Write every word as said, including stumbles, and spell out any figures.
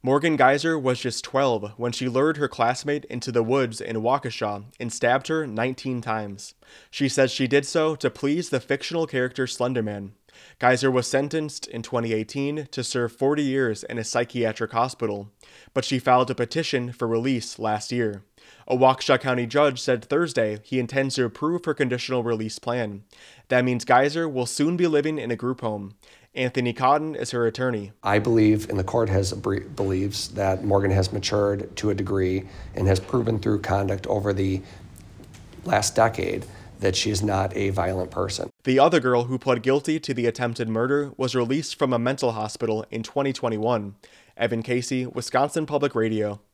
Morgan Geyser was just twelve when she lured her classmate into the woods in Waukesha and stabbed her nineteen times. She says she did so to please the fictional character Slenderman. Geyser was sentenced in twenty eighteen to serve forty years in a psychiatric hospital, but she filed a petition for release last year. A Waukesha County judge said Thursday he intends to approve her conditional release plan. That means Geyser will soon be living in a group home. Anthony Cotton is her attorney. I believe, and the court has believes, that Morgan has matured to a degree and has proven through conduct over the last decade that she is not a violent person. The other girl who pled guilty to the attempted murder was released from a mental hospital in twenty twenty-one. Evan Casey, Wisconsin Public Radio.